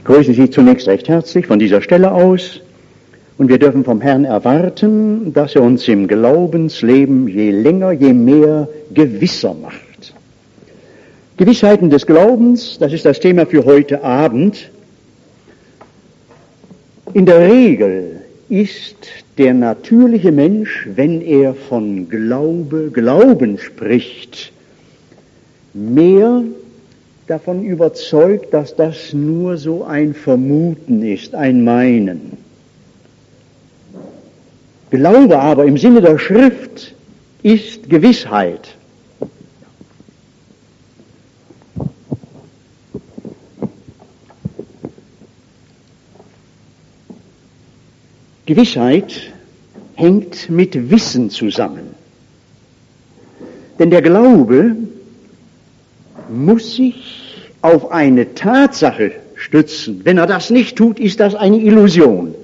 Ich grüße Sie zunächst recht herzlich von dieser Stelle aus und wir dürfen vom Herrn erwarten, dass er uns im Glaubensleben je länger, je mehr gewisser macht. Gewissheiten des Glaubens, das ist das Thema für heute Abend. In der Regel ist der natürliche Mensch, wenn er von Glauben spricht, mehr davon überzeugt, dass das nur so ein Vermuten ist, ein Meinen. Glaube aber im Sinne der Schrift ist Gewissheit. Gewissheit hängt mit Wissen zusammen. Denn der Glaube muss sich auf eine Tatsache stützen. Wenn er das nicht tut, ist das eine Illusion.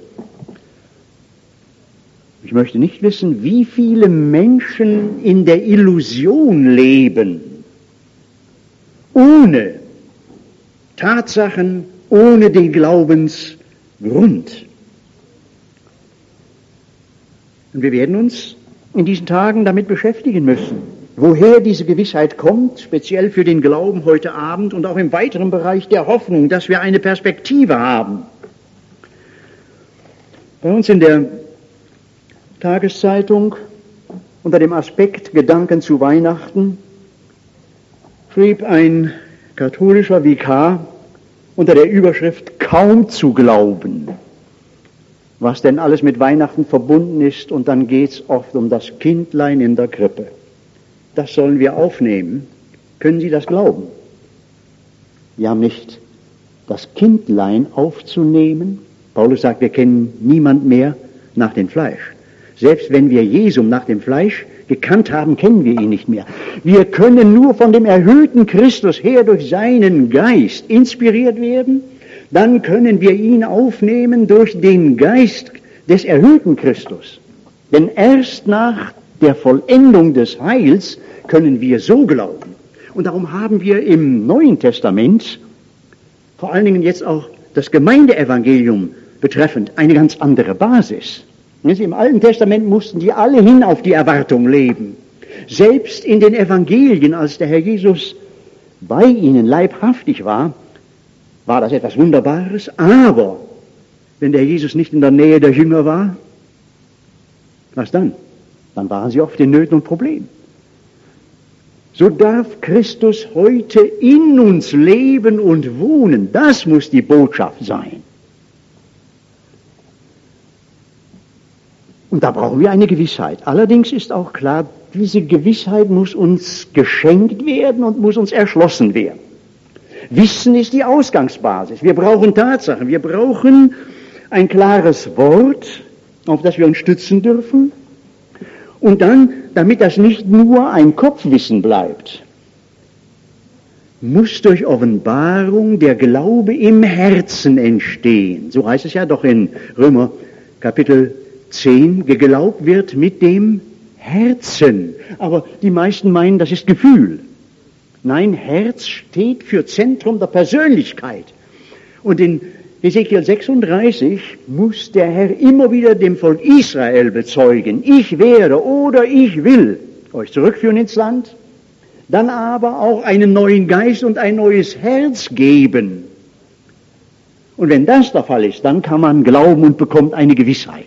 Ich möchte nicht wissen, wie viele Menschen in der Illusion leben, ohne Tatsachen, ohne den Glaubensgrund. Und wir werden uns in diesen Tagen damit beschäftigen müssen, woher diese Gewissheit kommt, speziell für den Glauben heute Abend und auch im weiteren Bereich der Hoffnung, dass wir eine Perspektive haben. Bei uns in der Tageszeitung unter dem Aspekt Gedanken zu Weihnachten schrieb ein katholischer Vikar unter der Überschrift kaum zu glauben, was denn alles mit Weihnachten verbunden ist, und dann geht's oft um das Kindlein in der Krippe. Das sollen wir aufnehmen. Können Sie das glauben? Wir haben nicht das Kindlein aufzunehmen. Paulus sagt, wir kennen niemand mehr nach dem Fleisch. Selbst wenn wir Jesum nach dem Fleisch gekannt haben, kennen wir ihn nicht mehr. Wir können nur von dem erhöhten Christus her durch seinen Geist inspiriert werden. Dann können wir ihn aufnehmen durch den Geist des erhöhten Christus. Denn erst nach der Vollendung des Heils können wir so glauben. Und darum haben wir im Neuen Testament, vor allen Dingen jetzt auch das Gemeindeevangelium betreffend, eine ganz andere Basis. Im Alten Testament mussten die alle hin auf die Erwartung leben. Selbst in den Evangelien, als der Herr Jesus bei ihnen leibhaftig war, war das etwas Wunderbares. Aber wenn der Jesus nicht in der Nähe der Jünger war, was dann? Dann waren sie oft in Nöten und Problemen. So darf Christus heute in uns leben und wohnen. Das muss die Botschaft sein. Und da brauchen wir eine Gewissheit. Allerdings ist auch klar, diese Gewissheit muss uns geschenkt werden und muss uns erschlossen werden. Wissen ist die Ausgangsbasis. Wir brauchen Tatsachen. Wir brauchen ein klares Wort, auf das wir uns stützen dürfen. Und dann, damit das nicht nur ein Kopfwissen bleibt, muss durch Offenbarung der Glaube im Herzen entstehen. So heißt es ja doch in Römer Kapitel 10, geglaubt wird mit dem Herzen. Aber die meisten meinen, das ist Gefühl. Nein, Herz steht für Zentrum der Persönlichkeit. Und in Hesekiel 36 muss der Herr immer wieder dem Volk Israel bezeugen, ich werde oder ich will euch zurückführen ins Land, dann aber auch einen neuen Geist und ein neues Herz geben. Und wenn das der Fall ist, dann kann man glauben und bekommt eine Gewissheit.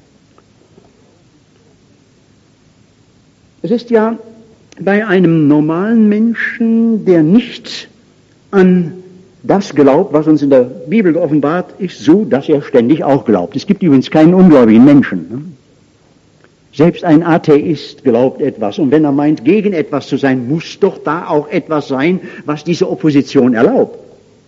Es ist ja bei einem normalen Menschen, der nicht an das glaubt, was uns in der Bibel geoffenbart ist, so, dass er ständig auch glaubt. Es gibt übrigens keinen ungläubigen Menschen. Selbst ein Atheist glaubt etwas. Und wenn er meint, gegen etwas zu sein, muss doch da auch etwas sein, was diese Opposition erlaubt.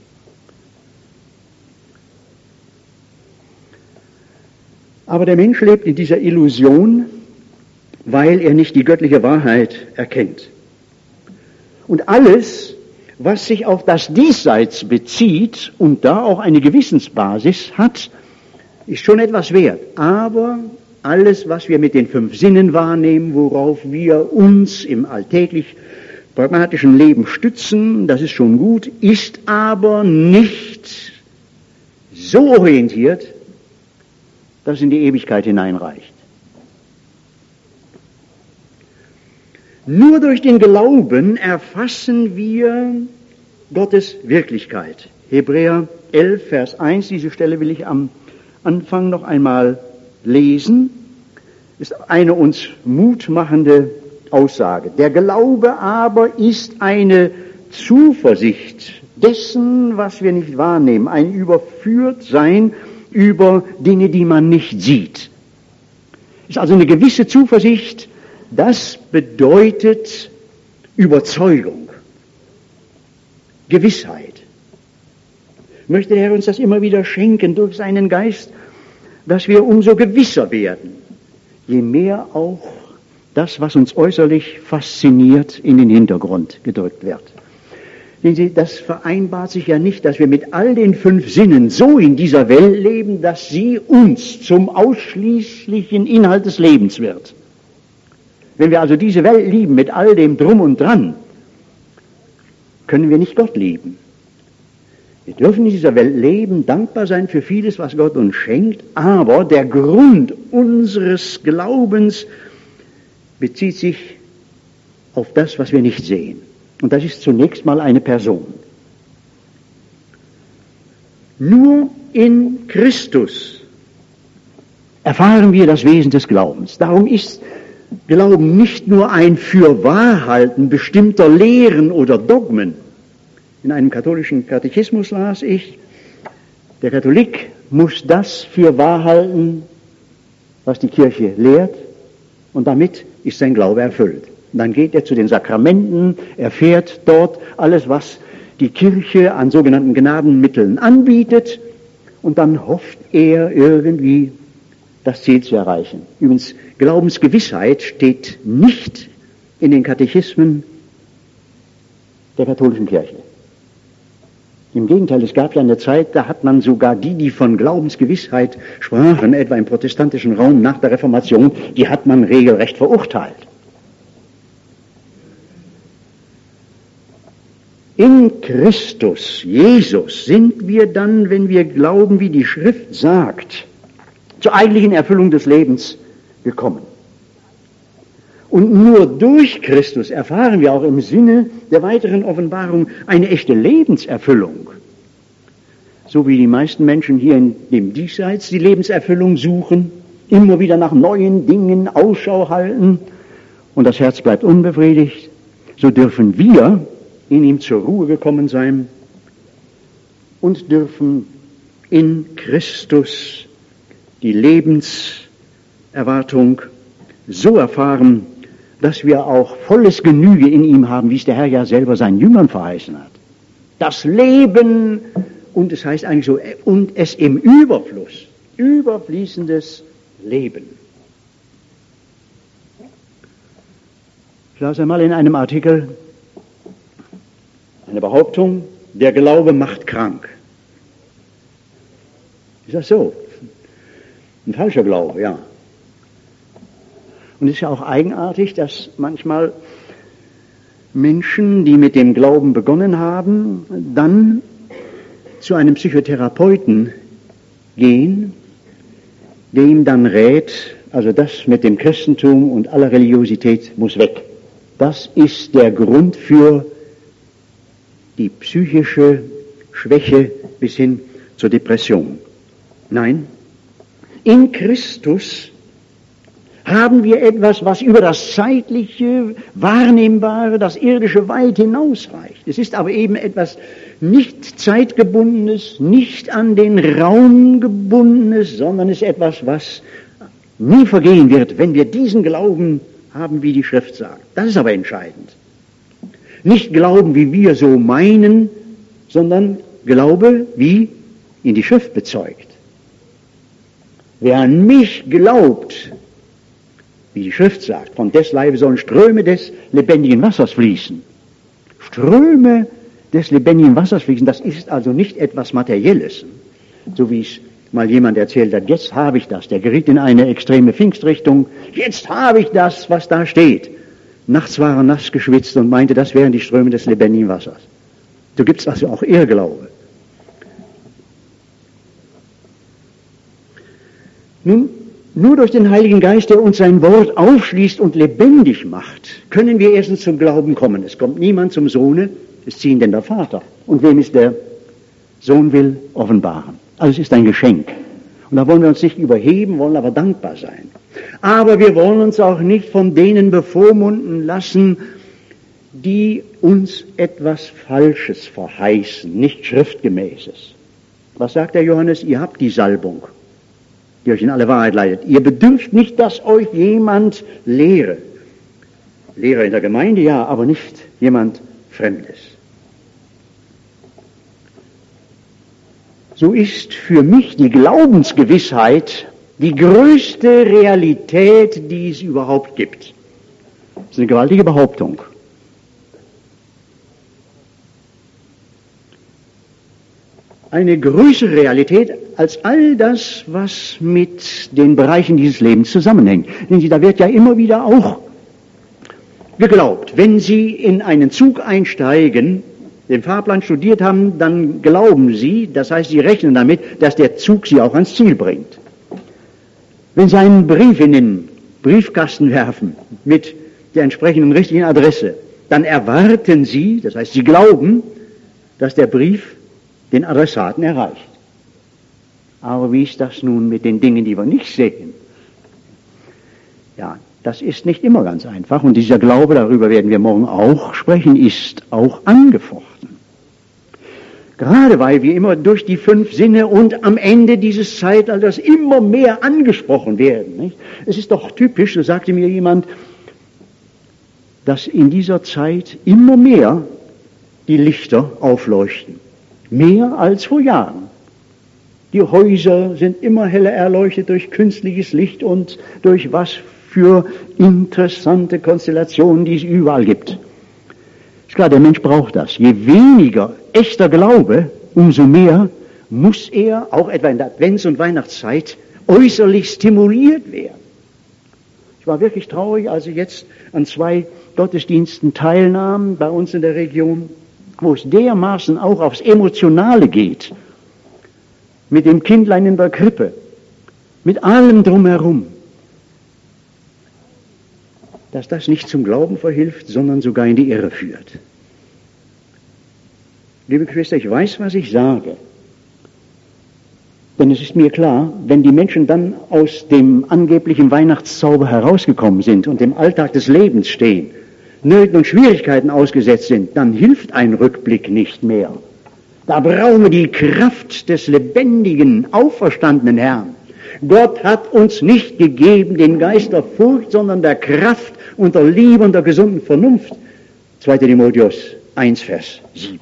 Aber der Mensch lebt in dieser Illusion, weil er nicht die göttliche Wahrheit erkennt. Und alles, was sich auf das Diesseits bezieht und da auch eine Gewissensbasis hat, ist schon etwas wert. Aber alles, was wir mit den 5 Sinnen wahrnehmen, worauf wir uns im alltäglich pragmatischen Leben stützen, das ist schon gut, ist aber nicht so orientiert, dass es in die Ewigkeit hineinreicht. Nur durch den Glauben erfassen wir Gottes Wirklichkeit. Hebräer 11, Vers 1, diese Stelle will ich am Anfang noch einmal lesen, ist eine uns mutmachende Aussage. Der Glaube aber ist eine Zuversicht dessen, was wir nicht wahrnehmen, ein Überführtsein über Dinge, die man nicht sieht. Ist also eine gewisse Zuversicht, das bedeutet Überzeugung, Gewissheit. Möchte der Herr uns das immer wieder schenken durch seinen Geist, dass wir umso gewisser werden, je mehr auch das, was uns äußerlich fasziniert, in den Hintergrund gedrückt wird. Sehen Sie, das vereinbart sich ja nicht, dass wir mit all den 5 Sinnen so in dieser Welt leben, dass sie uns zum ausschließlichen Inhalt des Lebens wird. Wenn wir also diese Welt lieben mit all dem Drum und Dran, können wir nicht Gott lieben. Wir dürfen in dieser Welt leben, dankbar sein für vieles, was Gott uns schenkt, aber der Grund unseres Glaubens bezieht sich auf das, was wir nicht sehen. Und das ist zunächst mal eine Person. Nur in Christus erfahren wir das Wesen des Glaubens. Darum ist Glauben nicht nur ein Fürwahrhalten bestimmter Lehren oder Dogmen. In einem katholischen Katechismus las ich, der Katholik muss das für wahr halten, was die Kirche lehrt, und damit ist sein Glaube erfüllt. Und dann geht er zu den Sakramenten, erfährt dort alles, was die Kirche an sogenannten Gnadenmitteln anbietet, und dann hofft er irgendwie das Ziel zu erreichen. Übrigens, Glaubensgewissheit steht nicht in den Katechismen der katholischen Kirche. Im Gegenteil, es gab ja eine Zeit, da hat man sogar die von Glaubensgewissheit sprachen, etwa im protestantischen Raum nach der Reformation, die hat man regelrecht verurteilt. In Christus, Jesus, sind wir dann, wenn wir glauben, wie die Schrift sagt, zur eigentlichen Erfüllung des Lebens gekommen. Und nur durch Christus erfahren wir auch im Sinne der weiteren Offenbarung eine echte Lebenserfüllung. So wie die meisten Menschen hier in dem Diesseits die Lebenserfüllung suchen, immer wieder nach neuen Dingen Ausschau halten und das Herz bleibt unbefriedigt, so dürfen wir in ihm zur Ruhe gekommen sein und dürfen in Christus die Lebenserwartung so erfahren, dass wir auch volles Genüge in ihm haben, wie es der Herr ja selber seinen Jüngern verheißen hat. Das Leben, und es heißt eigentlich so, und es im Überfluss, überfließendes Leben. Ich las einmal in einem Artikel eine Behauptung, der Glaube macht krank. Ist das so? Ein falscher Glaube, ja. Und es ist ja auch eigenartig, dass manchmal Menschen, die mit dem Glauben begonnen haben, dann zu einem Psychotherapeuten gehen, der ihm dann rät, also das mit dem Christentum und aller Religiosität muss weg. Das ist der Grund für die psychische Schwäche bis hin zur Depression. Nein, in Christus haben wir etwas, was über das Zeitliche, Wahrnehmbare, das Irdische weit hinausreicht. Es ist aber eben etwas nicht Zeitgebundenes, nicht an den Raum gebundenes, sondern es ist etwas, was nie vergehen wird, wenn wir diesen Glauben haben, wie die Schrift sagt. Das ist aber entscheidend. Nicht Glauben, wie wir so meinen, sondern Glaube, wie ihn die Schrift bezeugt. Wer an mich glaubt, wie die Schrift sagt, von des Leibes sollen Ströme des lebendigen Wassers fließen. Ströme des lebendigen Wassers fließen, das ist also nicht etwas Materielles. So wie es mal jemand erzählt hat, jetzt habe ich das. Der geriet in eine extreme Pfingstrichtung. Jetzt habe ich das, was da steht. Nachts war er nass geschwitzt und meinte, das wären die Ströme des lebendigen Wassers. So gibt es also auch Irrglaube. Nun, nur durch den Heiligen Geist, der uns sein Wort aufschließt und lebendig macht, können wir erstens zum Glauben kommen. Es kommt niemand zum Sohne, es zieht denn der Vater. Und wem ist der Sohn will offenbaren? Also es ist ein Geschenk. Und da wollen wir uns nicht überheben, wollen aber dankbar sein. Aber wir wollen uns auch nicht von denen bevormunden lassen, die uns etwas Falsches verheißen, nicht Schriftgemäßes. Was sagt der Johannes? Ihr habt die Salbung, die euch in alle Wahrheit leitet. Ihr bedürft nicht, dass euch jemand lehre. Lehrer in der Gemeinde, ja, aber nicht jemand Fremdes. So ist für mich die Glaubensgewissheit die größte Realität, die es überhaupt gibt. Das ist eine gewaltige Behauptung. Eine größere Realität als all das, was mit den Bereichen dieses Lebens zusammenhängt. Denn da wird ja immer wieder auch geglaubt, wenn Sie in einen Zug einsteigen, den Fahrplan studiert haben, dann glauben Sie, das heißt, Sie rechnen damit, dass der Zug Sie auch ans Ziel bringt. Wenn Sie einen Brief in den Briefkasten werfen mit der entsprechenden richtigen Adresse, dann erwarten Sie, das heißt, Sie glauben, dass der Brief den Adressaten erreicht. Aber wie ist das nun mit den Dingen, die wir nicht sehen? Ja, das ist nicht immer ganz einfach und dieser Glaube, darüber werden wir morgen auch sprechen, ist auch angefochten. Gerade weil wir immer durch die 5 Sinne und am Ende dieses Zeitalters immer mehr angesprochen werden. Nicht? Es ist doch typisch, so sagte mir jemand, dass in dieser Zeit immer mehr die Lichter aufleuchten. Mehr als vor Jahren. Die Häuser sind immer heller erleuchtet durch künstliches Licht und durch was für interessante Konstellationen, die es überall gibt. Ist klar, der Mensch braucht das. Je weniger echter Glaube, umso mehr muss er, auch etwa in der Advents- und Weihnachtszeit, äußerlich stimuliert werden. Ich war wirklich traurig, als ich jetzt an 2 Gottesdiensten teilnahm, bei uns in der Region, wo es dermaßen auch aufs Emotionale geht, mit dem Kindlein in der Krippe, mit allem drumherum, dass das nicht zum Glauben verhilft, sondern sogar in die Irre führt. Liebe Geschwister, ich weiß, was ich sage. Denn es ist mir klar, wenn die Menschen dann aus dem angeblichen Weihnachtszauber herausgekommen sind und im Alltag des Lebens stehen, Nöten und Schwierigkeiten ausgesetzt sind, dann hilft ein Rückblick nicht mehr. Da brauchen wir die Kraft des lebendigen, auferstandenen Herrn. Gott hat uns nicht gegeben den Geist der Furcht, sondern der Kraft und der Liebe und der gesunden Vernunft. 2. Timotheus 1, Vers 7.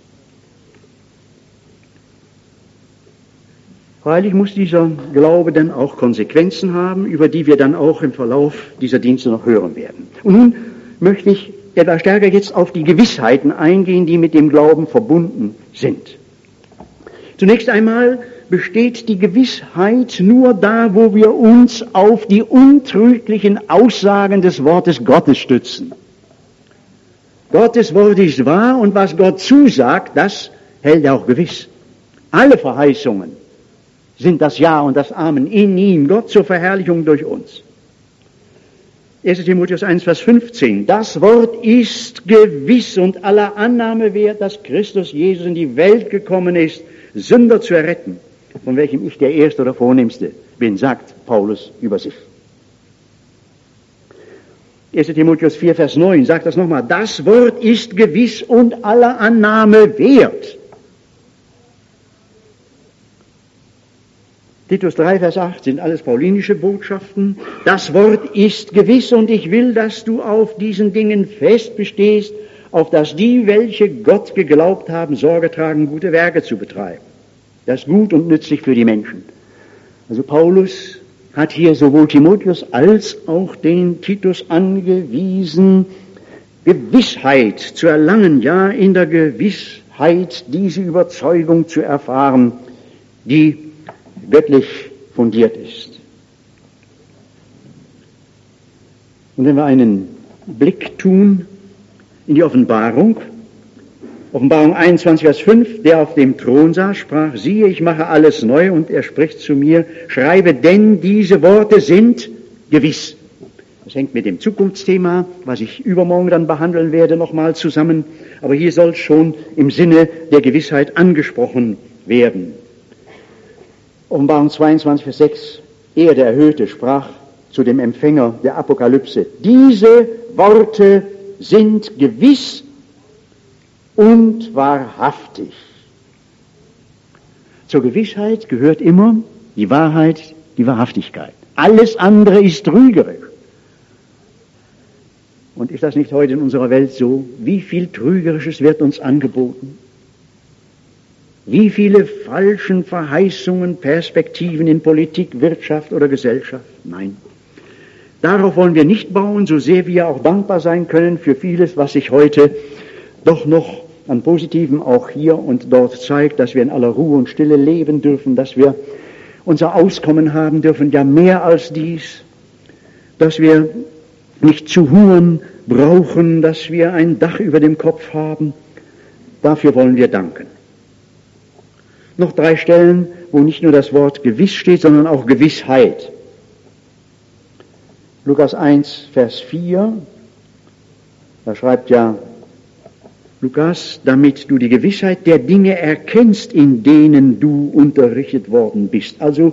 Freilich muss dieser Glaube dann auch Konsequenzen haben, über die wir dann auch im Verlauf dieser Dienste noch hören werden. Und nun möchte ich etwas stärker jetzt auf die Gewissheiten eingehen, die mit dem Glauben verbunden sind. Zunächst einmal besteht die Gewissheit nur da, wo wir uns auf die untrüglichen Aussagen des Wortes Gottes stützen. Gottes Wort ist wahr und was Gott zusagt, das hält er auch gewiss. Alle Verheißungen sind das Ja und das Amen in ihm, Gott zur Verherrlichung durch uns. 1. Timotheus 1, Vers 15. Das Wort ist gewiss und aller Annahme wert, dass Christus Jesus in die Welt gekommen ist, Sünder zu erretten, von welchem ich der Erste oder Vornehmste bin, sagt Paulus über sich. 1. Timotheus 4, Vers 9 sagt das nochmal. Das Wort ist gewiss und aller Annahme wert. Titus 3, Vers 8 sind alles paulinische Botschaften. Das Wort ist gewiss und ich will, dass du auf diesen Dingen fest bestehst, auf dass die, welche Gott geglaubt haben, Sorge tragen, gute Werke zu betreiben. Das ist gut und nützlich für die Menschen. Also Paulus hat hier sowohl Timotheus als auch den Titus angewiesen, Gewissheit zu erlangen, ja in der Gewissheit diese Überzeugung zu erfahren, die göttlich fundiert ist. Und wenn wir einen Blick tun in die Offenbarung, Offenbarung 21, Vers 5, der auf dem Thron saß, sprach, siehe, ich mache alles neu, und er spricht zu mir, schreibe, denn diese Worte sind gewiss. Das hängt mit dem Zukunftsthema, was ich übermorgen dann behandeln werde, nochmal zusammen. Aber hier soll schon im Sinne der Gewissheit angesprochen werden. Offenbarung 22, Vers 6, er, der Erhöhte, sprach zu dem Empfänger der Apokalypse, diese Worte sind gewiss und wahrhaftig. Zur Gewissheit gehört immer die Wahrheit, die Wahrhaftigkeit. Alles andere ist trügerisch. Und ist das nicht heute in unserer Welt so? Wie viel Trügerisches wird uns angeboten? Wie viele falschen Verheißungen, Perspektiven in Politik, Wirtschaft oder Gesellschaft? Nein. Darauf wollen wir nicht bauen, so sehr wir auch dankbar sein können für vieles, was sich heute doch noch an Positiven auch hier und dort zeigt, dass wir in aller Ruhe und Stille leben dürfen, dass wir unser Auskommen haben dürfen, ja mehr als dies, dass wir nicht zu hungern brauchen, dass wir ein Dach über dem Kopf haben. Dafür wollen wir danken. Noch 3 Stellen, wo nicht nur das Wort gewiss steht, sondern auch Gewissheit. Lukas 1, Vers 4, da schreibt ja Lukas, damit du die Gewissheit der Dinge erkennst, in denen du unterrichtet worden bist. Also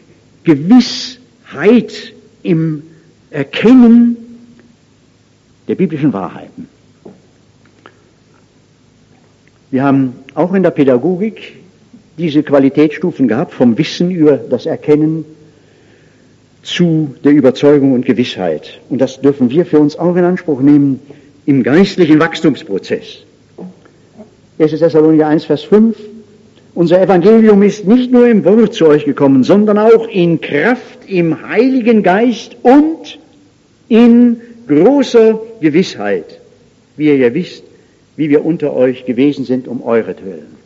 Gewissheit im Erkennen der biblischen Wahrheiten. Wir haben auch in der Pädagogik diese Qualitätsstufen gehabt, vom Wissen über das Erkennen zu der Überzeugung und Gewissheit. Und das dürfen wir für uns auch in Anspruch nehmen im geistlichen Wachstumsprozess. 1. Thessalonicher 1, Vers 5. Unser Evangelium ist nicht nur im Wort zu euch gekommen, sondern auch in Kraft, im Heiligen Geist und in großer Gewissheit, wie ihr ja wisst, wie wir unter euch gewesen sind um euretwillen.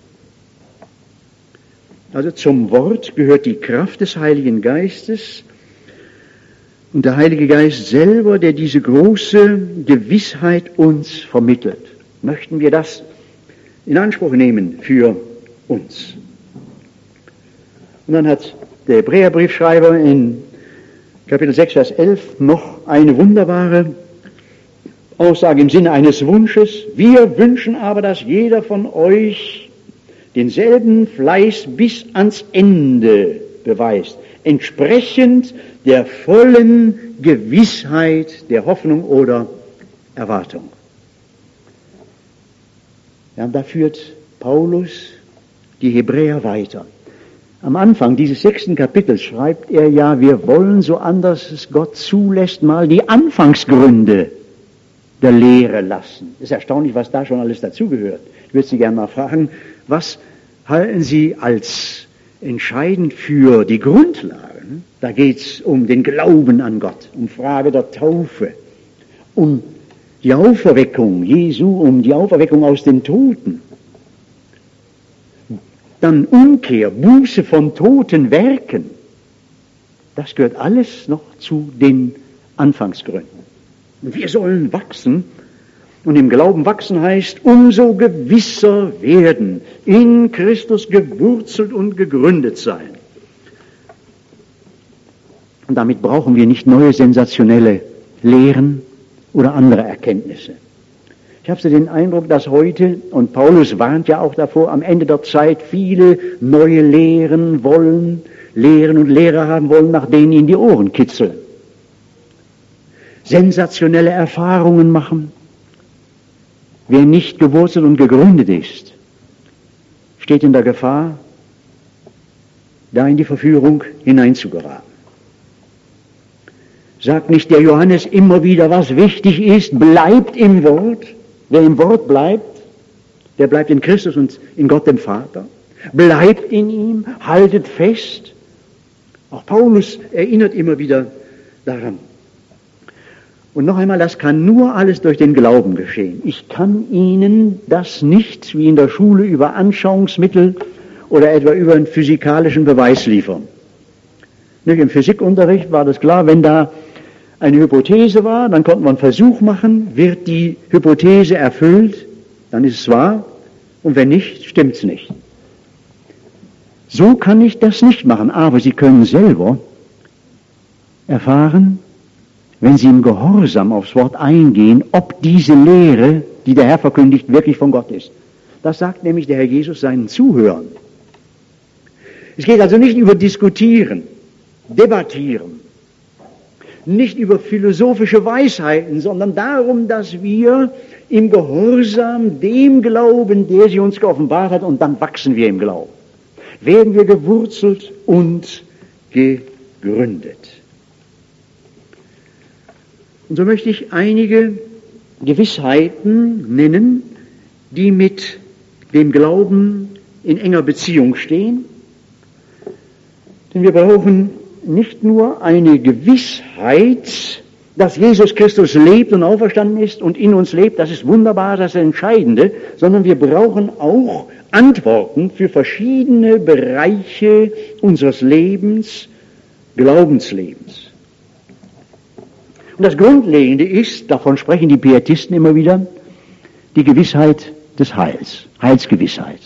Also zum Wort gehört die Kraft des Heiligen Geistes und der Heilige Geist selber, der diese große Gewissheit uns vermittelt. Möchten wir das in Anspruch nehmen für uns? Und dann hat der Hebräerbriefschreiber in Kapitel 6, Vers 11 noch eine wunderbare Aussage im Sinne eines Wunsches. Wir wünschen aber, dass jeder von euch denselben Fleiß bis ans Ende beweist, entsprechend der vollen Gewissheit der Hoffnung oder Erwartung. Ja, da führt Paulus die Hebräer weiter. Am Anfang dieses 6. Kapitels schreibt er ja, wir wollen, so anders es Gott zulässt, mal die Anfangsgründe der Lehre lassen. Es ist erstaunlich, was da schon alles dazugehört. Ich würde Sie gerne mal fragen, was halten Sie als entscheidend für die Grundlagen? Da geht es um den Glauben an Gott, um Frage der Taufe, um die Auferweckung Jesu, um die Auferweckung aus den Toten. Dann Umkehr, Buße von toten Werken. Das gehört alles noch zu den Anfangsgründen. Und wir sollen wachsen. Und im Glauben wachsen heißt, umso gewisser werden, in Christus gewurzelt und gegründet sein. Und damit brauchen wir nicht neue sensationelle Lehren oder andere Erkenntnisse. Ich habe so den Eindruck, dass heute, und Paulus warnt ja auch davor, am Ende der Zeit viele neue Lehren wollen, Lehren und Lehrer haben wollen, nach denen ihnen die Ohren kitzeln. Sensationelle Erfahrungen machen. Wer nicht gewurzelt und gegründet ist, steht in der Gefahr, da in die Verführung hineinzugeraten. Sagt nicht der Johannes immer wieder, was wichtig ist, bleibt im Wort. Wer im Wort bleibt, der bleibt in Christus und in Gott dem Vater. Bleibt in ihm, haltet fest. Auch Paulus erinnert immer wieder daran. Und noch einmal, das kann nur alles durch den Glauben geschehen. Ich kann Ihnen das nicht wie in der Schule über Anschauungsmittel oder etwa über einen physikalischen Beweis liefern. Nicht, im Physikunterricht war das klar, wenn da eine Hypothese war, dann konnte man einen Versuch machen, wird die Hypothese erfüllt, dann ist es wahr. Und wenn nicht, stimmt's nicht. So kann ich das nicht machen, aber Sie können selber erfahren, wenn Sie im Gehorsam aufs Wort eingehen, ob diese Lehre, die der Herr verkündigt, wirklich von Gott ist. Das sagt nämlich der Herr Jesus seinen Zuhörern. Es geht also nicht über Diskutieren, Debattieren, nicht über philosophische Weisheiten, sondern darum, dass wir im Gehorsam dem glauben, der sie uns geoffenbart hat, und dann wachsen wir im Glauben. Werden wir gewurzelt und gegründet. Und so möchte ich einige Gewissheiten nennen, die mit dem Glauben in enger Beziehung stehen. Denn wir brauchen nicht nur eine Gewissheit, dass Jesus Christus lebt und auferstanden ist und in uns lebt, das ist wunderbar, das ist das Entscheidende, sondern wir brauchen auch Antworten für verschiedene Bereiche unseres Lebens, Glaubenslebens. Und das Grundlegende ist, davon sprechen die Pietisten immer wieder, die Gewissheit des Heils, Heilsgewissheit.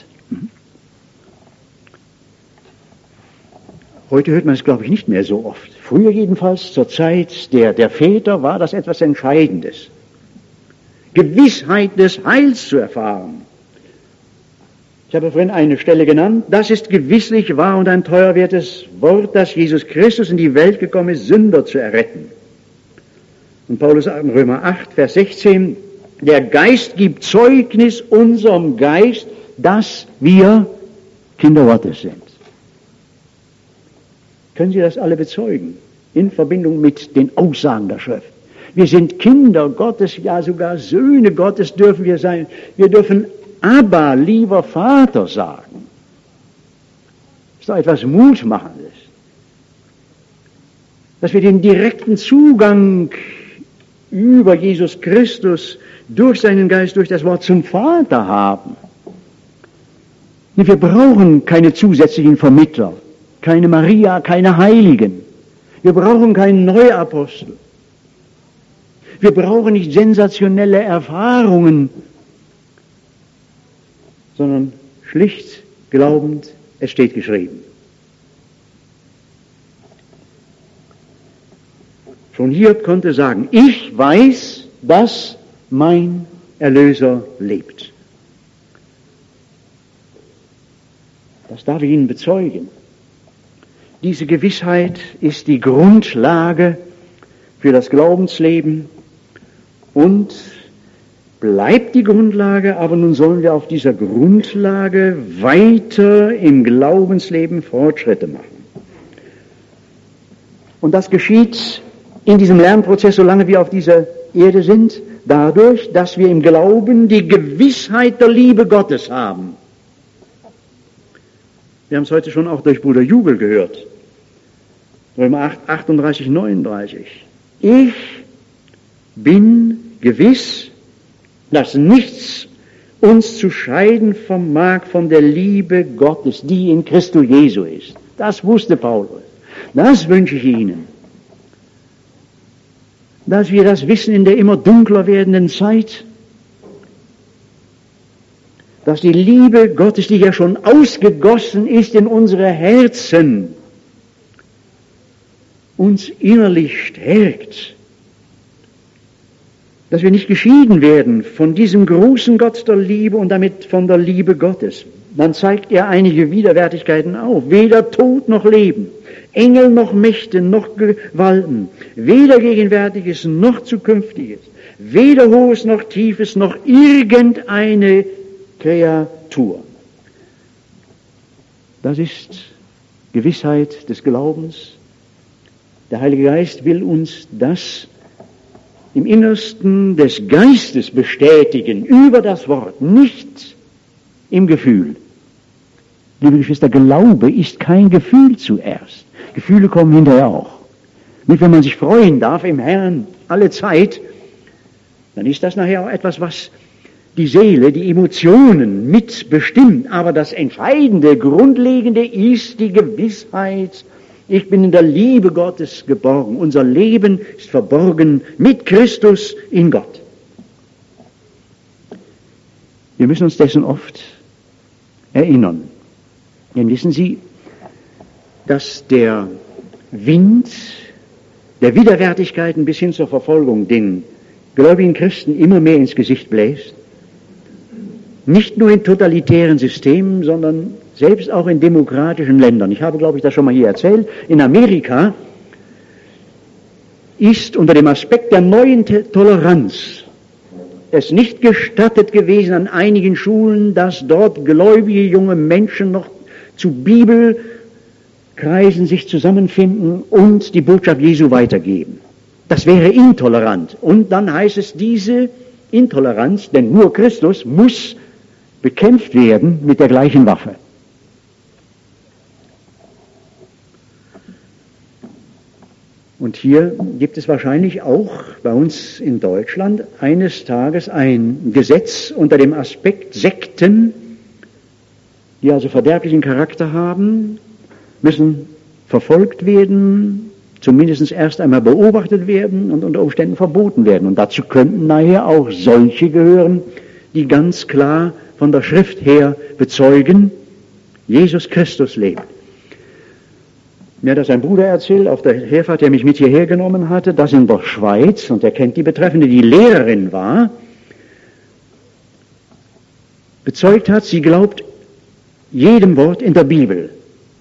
Heute hört man es, glaube ich, nicht mehr so oft. Früher jedenfalls, zur Zeit der Väter, war das etwas Entscheidendes. Gewissheit des Heils zu erfahren. Ich habe vorhin eine Stelle genannt. Das ist gewisslich wahr und ein teuerwertes Wort, dass Jesus Christus in die Welt gekommen ist, Sünder zu erretten. Und Paulus sagt in Römer 8, Vers 16, der Geist gibt Zeugnis unserem Geist, dass wir Kinder Gottes sind. Können Sie das alle bezeugen? In Verbindung mit den Aussagen der Schrift. Wir sind Kinder Gottes, ja sogar Söhne Gottes dürfen wir sein. Wir dürfen Abba, lieber Vater, sagen. Das ist doch etwas Mutmachendes. Dass wir den direkten Zugang über Jesus Christus durch seinen Geist, durch das Wort zum Vater haben. Wir brauchen keine zusätzlichen Vermittler. Keine Maria, keine Heiligen. Wir brauchen keinen Neuapostel. Wir brauchen nicht sensationelle Erfahrungen, sondern schlicht glaubend, es steht geschrieben. Schon Hiob konnte sagen, ich weiß, dass mein Erlöser lebt. Das darf ich Ihnen bezeugen. Diese Gewissheit ist die Grundlage für das Glaubensleben und bleibt die Grundlage, aber nun sollen wir auf dieser Grundlage weiter im Glaubensleben Fortschritte machen. Und das geschieht in diesem Lernprozess, solange wir auf dieser Erde sind, dadurch, dass wir im Glauben die Gewissheit der Liebe Gottes haben. Wir haben es heute schon auch durch Bruder Jubel gehört. Römer 8, 38, 39. Ich bin gewiss, dass nichts uns zu scheiden vermag von der Liebe Gottes, die in Christo Jesu ist. Das wusste Paulus. Das wünsche ich Ihnen. Dass wir das wissen in der immer dunkler werdenden Zeit, dass die Liebe Gottes, die ja schon ausgegossen ist in unsere Herzen, uns innerlich stärkt, dass wir nicht geschieden werden von diesem großen Gott der Liebe und damit von der Liebe Gottes. Dann zeigt er einige Widerwärtigkeiten auf. Weder Tod noch Leben, Engel noch Mächte noch Gewalten, weder Gegenwärtiges noch Zukünftiges, weder Hohes noch Tiefes noch irgendeine Kreatur. Das ist Gewissheit des Glaubens. Der Heilige Geist will uns das im Innersten des Geistes bestätigen, über das Wort, nicht im Gefühl. Liebe Geschwister, Glaube ist kein Gefühl zuerst. Gefühle kommen hinterher auch. Nicht, wenn man sich freuen darf im Herrn alle Zeit, dann ist das nachher auch etwas, was die Seele, die Emotionen mitbestimmt. Aber das Entscheidende, Grundlegende ist die Gewissheit, ich bin in der Liebe Gottes geborgen. Unser Leben ist verborgen mit Christus in Gott. Wir müssen uns dessen oft erinnern. Denn wissen Sie, dass der Wind der Widerwärtigkeiten bis hin zur Verfolgung den gläubigen Christen immer mehr ins Gesicht bläst? Nicht nur in totalitären Systemen, sondern selbst auch in demokratischen Ländern. Ich habe, glaube ich, das schon mal hier erzählt. In Amerika ist unter dem Aspekt der neuen Toleranz es nicht gestattet gewesen an einigen Schulen, dass dort gläubige junge Menschen noch zu Bibelkreisen sich zusammenfinden und die Botschaft Jesu weitergeben. Das wäre intolerant. Und dann heißt es, diese Intoleranz, denn nur Christus, muss bekämpft werden mit der gleichen Waffe. Und hier gibt es wahrscheinlich auch bei uns in Deutschland eines Tages ein Gesetz unter dem Aspekt Sekten, die also verderblichen Charakter haben, müssen verfolgt werden, zumindest erst einmal beobachtet werden und unter Umständen verboten werden. Und dazu könnten nachher auch solche gehören, die ganz klar von der Schrift her bezeugen, Jesus Christus lebt. Mir hat das ein Bruder erzählt, auf der Herfahrt, der mich mit hierher genommen hatte, dass in der Schweiz, und er kennt die Betreffende, die Lehrerin war, bezeugt hat, sie glaubt jedem Wort in der Bibel.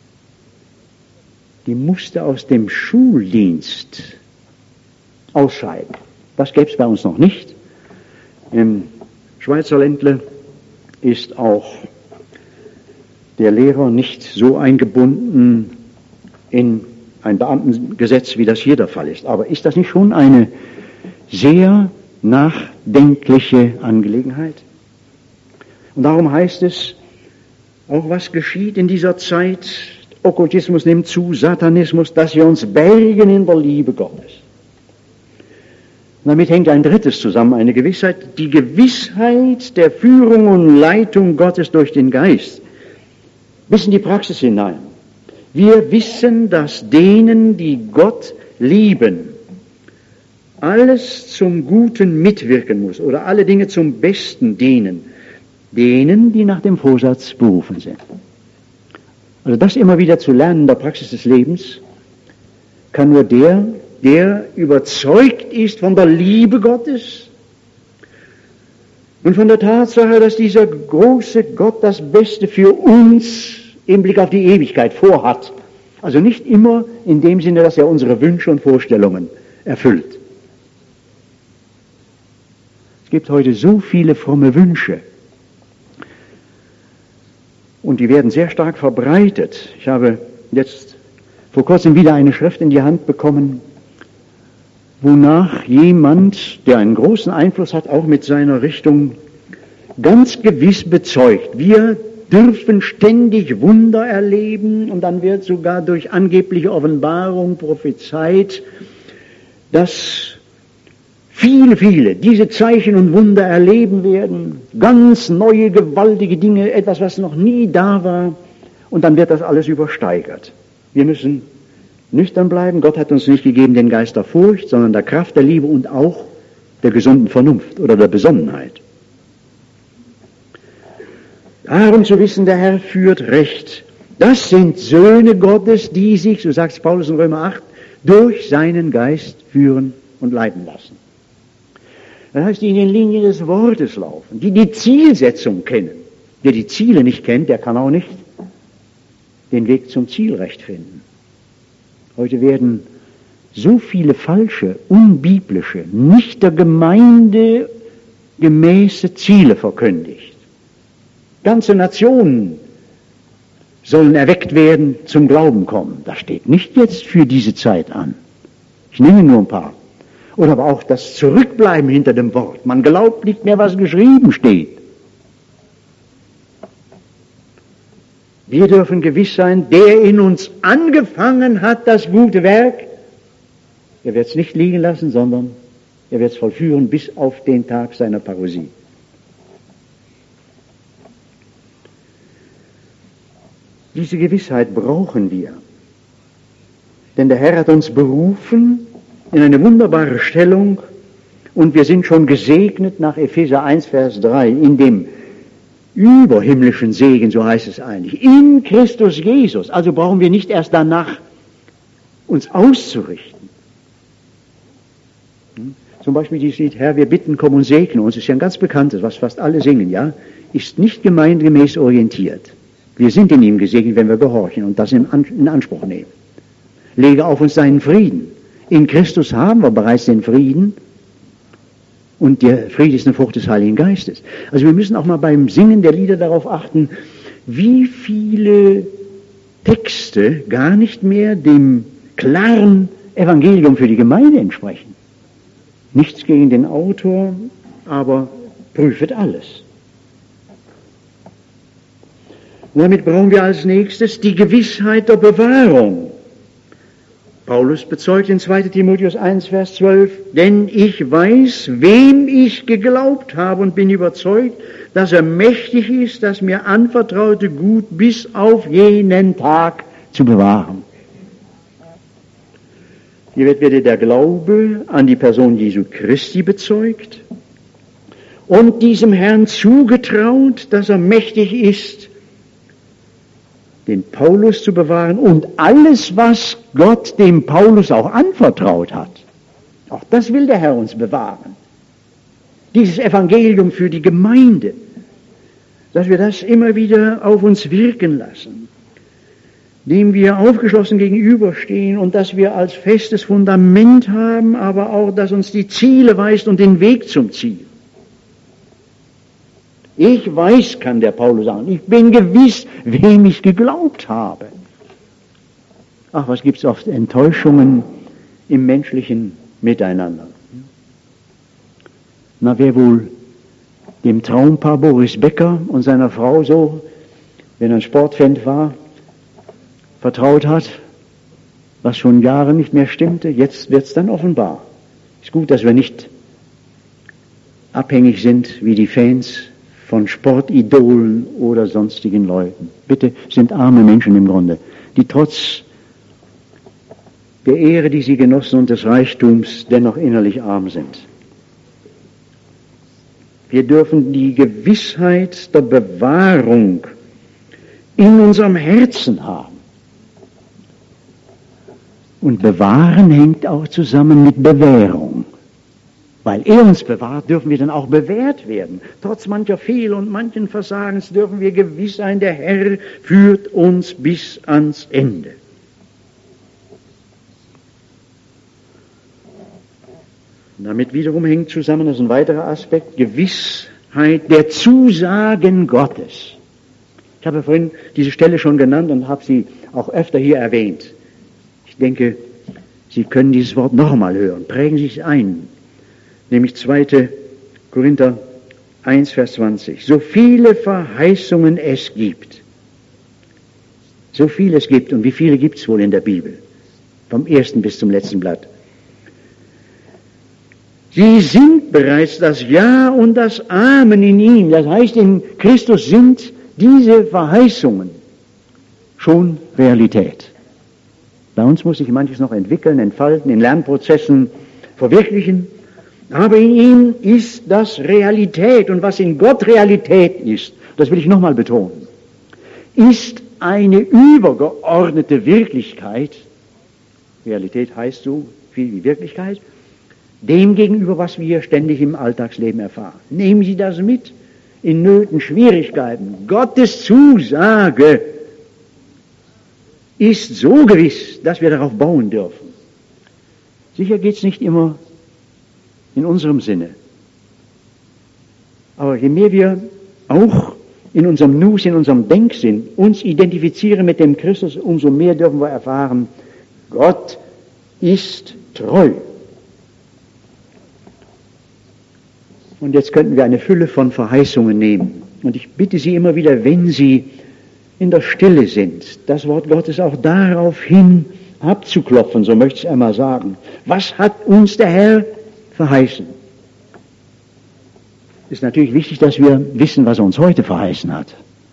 Die musste aus dem Schuldienst ausscheiden. Das gäbe es bei uns noch nicht. Im Schweizer Ländle ist auch der Lehrer nicht so eingebunden in ein Beamtengesetz, wie das hier der Fall ist. Aber ist das nicht schon eine sehr nachdenkliche Angelegenheit? Und darum heißt es, auch was geschieht in dieser Zeit, Okkultismus nimmt zu, Satanismus, dass wir uns bergen in der Liebe Gottes. Und damit hängt ein drittes zusammen, eine Gewissheit, die Gewissheit der Führung und Leitung Gottes durch den Geist, bis in die Praxis hinein. Wir wissen, dass denen, die Gott lieben, alles zum Guten mitwirken muss oder alle Dinge zum Besten dienen, denen, die nach dem Vorsatz berufen sind. Also das immer wieder zu lernen in der Praxis des Lebens, kann nur der überzeugt ist von der Liebe Gottes und von der Tatsache, dass dieser große Gott das Beste für uns im Blick auf die Ewigkeit vorhat. Also nicht immer in dem Sinne, dass er unsere Wünsche und Vorstellungen erfüllt. Es gibt heute so viele fromme Wünsche und die werden sehr stark verbreitet. Ich habe jetzt vor kurzem wieder eine Schrift in die Hand bekommen, wonach jemand, der einen großen Einfluss hat, auch mit seiner Richtung, ganz gewiss bezeugt, wir dürfen ständig Wunder erleben und dann wird sogar durch angebliche Offenbarung prophezeit, dass viele diese Zeichen und Wunder erleben werden, ganz neue, gewaltige Dinge, etwas, was noch nie da war, und dann wird das alles übersteigert. Wir müssen nüchtern bleiben. Gott hat uns nicht gegeben den Geist der Furcht, sondern der Kraft, der Liebe und auch der gesunden Vernunft oder der Besonnenheit. Darum zu wissen, der Herr führt Recht. Das sind Söhne Gottes, die sich, so sagt Paulus in Römer 8, durch seinen Geist führen und leiten lassen. Das heißt, die in den Linien des Wortes laufen, die die Zielsetzung kennen. Wer die Ziele nicht kennt, der kann auch nicht den Weg zum Ziel recht finden. Heute werden so viele falsche, unbiblische, nicht der Gemeinde gemäße Ziele verkündigt. Ganze Nationen sollen erweckt werden, zum Glauben kommen. Das steht nicht jetzt für diese Zeit an. Ich nehme nur ein paar. Oder aber auch das Zurückbleiben hinter dem Wort. Man glaubt nicht mehr, was geschrieben steht. Wir dürfen gewiss sein, der in uns angefangen hat, das gute Werk, er wird es nicht liegen lassen, sondern er wird es vollführen bis auf den Tag seiner Parousie. Diese Gewissheit brauchen wir. Denn der Herr hat uns berufen in eine wunderbare Stellung und wir sind schon gesegnet nach Epheser 1, Vers 3, in dem überhimmlischen Segen, so heißt es eigentlich, in Christus Jesus. Also brauchen wir nicht erst danach uns auszurichten. Zum Beispiel dieses Lied, Herr, wir bitten, komm und segne uns, ist ja ein ganz bekanntes, was fast alle singen, ja, ist nicht gemeingemäß orientiert. Wir sind in ihm gesegnet, wenn wir gehorchen und das in Anspruch nehmen. Lege auf uns deinen Frieden. In Christus haben wir bereits den Frieden und der Friede ist eine Frucht des Heiligen Geistes. Also wir müssen auch mal beim Singen der Lieder darauf achten, wie viele Texte gar nicht mehr dem klaren Evangelium für die Gemeinde entsprechen. Nichts gegen den Autor, aber prüfet alles. Und damit brauchen wir als nächstes die Gewissheit der Bewahrung. Paulus bezeugt in 2. Timotheus 1, Vers 12, denn ich weiß, wem ich geglaubt habe und bin überzeugt, dass er mächtig ist, das mir anvertraute Gut bis auf jenen Tag zu bewahren. Hier wird wieder der Glaube an die Person Jesu Christi bezeugt und diesem Herrn zugetraut, dass er mächtig ist, den Paulus zu bewahren und alles, was Gott dem Paulus auch anvertraut hat. Auch das will der Herr uns bewahren. Dieses Evangelium für die Gemeinde, dass wir das immer wieder auf uns wirken lassen, dem wir aufgeschlossen gegenüberstehen und dass wir als festes Fundament haben, aber auch, dass uns die Ziele weist und den Weg zum Ziel. Ich weiß, kann der Paulus sagen, ich bin gewiss, wem ich geglaubt habe. Ach, was gibt es oft Enttäuschungen im menschlichen Miteinander. Na, wer wohl dem Traumpaar Boris Becker und seiner Frau so, wenn er ein Sportfan war, vertraut hat, was schon Jahre nicht mehr stimmte, jetzt wird es dann offenbar. Ist gut, dass wir nicht abhängig sind wie die Fans von Sportidolen oder sonstigen Leuten. Bitte, sind arme Menschen im Grunde, die trotz der Ehre, die sie genossen und des Reichtums, dennoch innerlich arm sind. Wir dürfen die Gewissheit der Bewahrung in unserem Herzen haben. Und bewahren hängt auch zusammen mit Bewährung. Weil er uns bewahrt, dürfen wir dann auch bewährt werden. Trotz mancher Fehler und manchen Versagens dürfen wir gewiss sein, der Herr führt uns bis ans Ende. Und damit wiederum hängt zusammen, das ist ein weiterer Aspekt, Gewissheit der Zusagen Gottes. Ich habe vorhin diese Stelle schon genannt und habe sie auch öfter hier erwähnt. Ich denke, Sie können dieses Wort noch einmal hören. Prägen Sie es ein. Nämlich 2. Korinther 1, Vers 20. So viele Verheißungen es gibt. So viel es gibt. Und wie viele gibt es wohl in der Bibel? Vom ersten bis zum letzten Blatt. Sie sind bereits das Ja und das Amen in ihm. Das heißt, in Christus sind diese Verheißungen schon Realität. Bei uns muss sich manches noch entwickeln, entfalten, in Lernprozessen verwirklichen. Aber in ihm ist das Realität. Und was in Gott Realität ist, das will ich nochmal betonen, ist eine übergeordnete Wirklichkeit. Realität heißt so viel wie Wirklichkeit. Dem gegenüber, was wir ständig im Alltagsleben erfahren. Nehmen Sie das mit in Nöten, Schwierigkeiten. Gottes Zusage ist so gewiss, dass wir darauf bauen dürfen. Sicher geht es nicht immer in unserem Sinne. Aber je mehr wir auch in unserem Nus, in unserem Denksinn uns identifizieren mit dem Christus, umso mehr dürfen wir erfahren, Gott ist treu. Und jetzt könnten wir eine Fülle von Verheißungen nehmen. Und ich bitte Sie immer wieder, wenn Sie in der Stille sind, das Wort Gottes auch darauf hin abzuklopfen, so möchte ich einmal sagen. Was hat uns der Herr verheißen? Es ist natürlich wichtig, dass wir wissen, was er uns heute verheißen hat.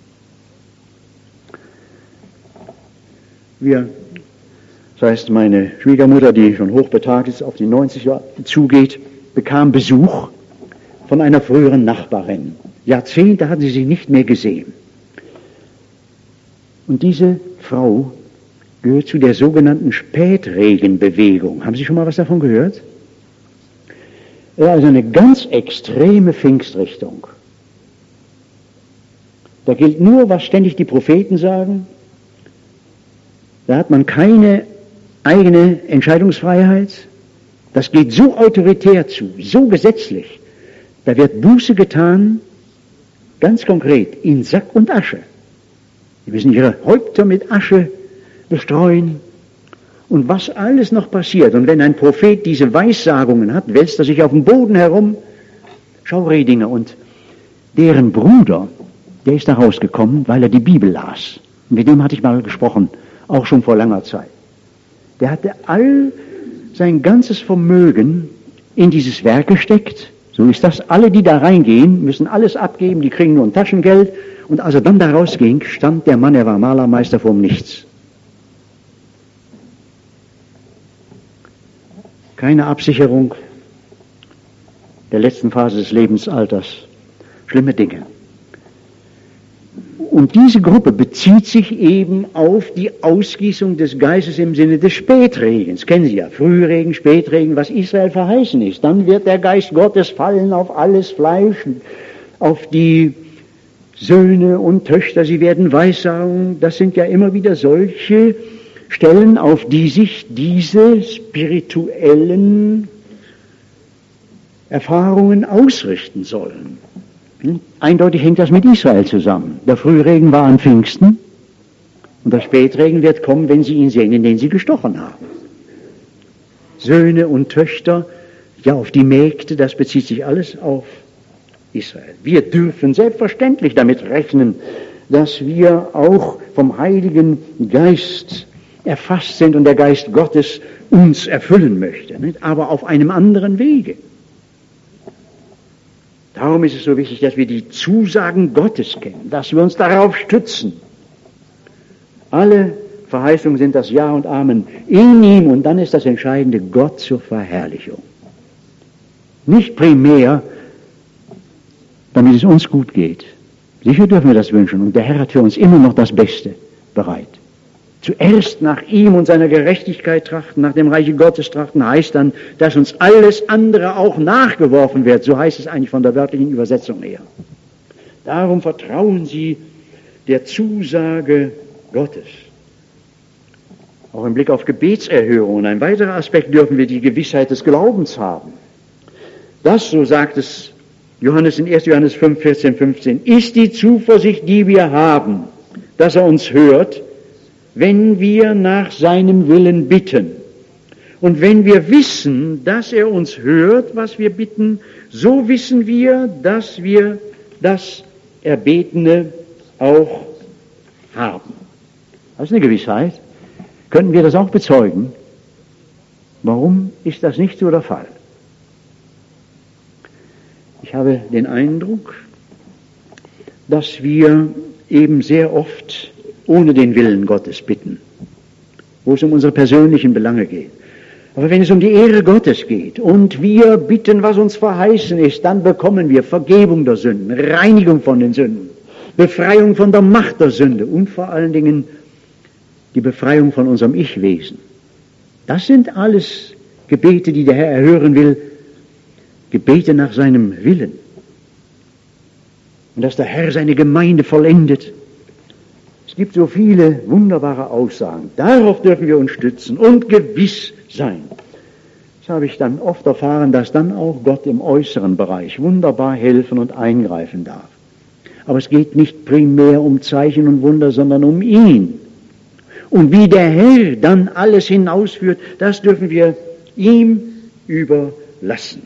Das heißt, meine Schwiegermutter, die schon hochbetagt ist, auf die 90 Jahre zugeht, bekam Besuch von einer früheren Nachbarin. Jahrzehnte hatten sie sich nicht mehr gesehen. Und diese Frau gehört zu der sogenannten Spätregenbewegung. Haben Sie schon mal was davon gehört? Ja, also eine ganz extreme Pfingstrichtung. Da gilt nur, was ständig die Propheten sagen. Da hat man keine eigene Entscheidungsfreiheit. Das geht so autoritär zu, so gesetzlich. Da wird Buße getan, ganz konkret, in Sack und Asche. Sie müssen ihre Häupter mit Asche bestreuen. Und was alles noch passiert. Und wenn ein Prophet diese Weissagungen hat, wälzt er sich auf dem Boden herum. Schauredinger und deren Bruder, der ist da rausgekommen, weil er die Bibel las. Und mit dem hatte ich mal gesprochen, auch schon vor langer Zeit. Der hatte all sein ganzes Vermögen in dieses Werk gesteckt. So ist das. Alle, die da reingehen, müssen alles abgeben, die kriegen nur ein Taschengeld. Und als er dann da rausging, stand der Mann, er war Malermeister, vorm Nichts. Keine Absicherung der letzten Phase des Lebensalters. Schlimme Dinge. Und diese Gruppe bezieht sich eben auf die Ausgießung des Geistes im Sinne des Spätregens. Kennen Sie ja, Frühregen, Spätregen, was Israel verheißen ist. Dann wird der Geist Gottes fallen auf alles Fleisch, auf die Söhne und Töchter, sie werden Weissagen. Das sind ja immer wieder solche Stellen, auf die sich diese spirituellen Erfahrungen ausrichten sollen. Eindeutig hängt das mit Israel zusammen. Der Frühregen war an Pfingsten und der Spätregen wird kommen, wenn sie ihn sehen, in den sie gestochen haben. Söhne und Töchter, ja auf die Mägde, das bezieht sich alles auf Israel. Wir dürfen selbstverständlich damit rechnen, dass wir auch vom Heiligen Geist erfasst sind und der Geist Gottes uns erfüllen möchte, nicht? Aber auf einem anderen Wege. Darum ist es so wichtig, dass wir die Zusagen Gottes kennen, dass wir uns darauf stützen. Alle Verheißungen sind das Ja und Amen in ihm und dann ist das Entscheidende Gott zur Verherrlichung. Nicht primär, damit es uns gut geht. Sicher dürfen wir das wünschen und der Herr hat für uns immer noch das Beste bereit. Zuerst nach ihm und seiner Gerechtigkeit trachten, nach dem Reiche Gottes trachten, heißt dann, dass uns alles andere auch nachgeworfen wird. So heißt es eigentlich von der wörtlichen Übersetzung her. Darum vertrauen Sie der Zusage Gottes. Auch im Blick auf Gebetserhörungen, ein weiterer Aspekt, dürfen wir die Gewissheit des Glaubens haben. Das, so sagt es Johannes in 1. Johannes 5, 14, 15, ist die Zuversicht, die wir haben, dass er uns hört, wenn wir nach seinem Willen bitten. Und wenn wir wissen, dass er uns hört, was wir bitten, so wissen wir, dass wir das Erbetene auch haben. Das ist eine Gewissheit. Könnten wir das auch bezeugen? Warum ist das nicht so der Fall? Ich habe den Eindruck, dass wir eben sehr oft ohne den Willen Gottes bitten, wo es um unsere persönlichen Belange geht. Aber wenn es um die Ehre Gottes geht und wir bitten, was uns verheißen ist, dann bekommen wir Vergebung der Sünden, Reinigung von den Sünden, Befreiung von der Macht der Sünde und vor allen Dingen die Befreiung von unserem Ich-Wesen. Das sind alles Gebete, die der Herr erhören will, Gebete nach seinem Willen. Und dass der Herr seine Gemeinde vollendet. Es gibt so viele wunderbare Aussagen. Darauf dürfen wir uns stützen und gewiss sein. Das habe ich dann oft erfahren, dass dann auch Gott im äußeren Bereich wunderbar helfen und eingreifen darf. Aber es geht nicht primär um Zeichen und Wunder, sondern um ihn. Und wie der Herr dann alles hinausführt, das dürfen wir ihm überlassen.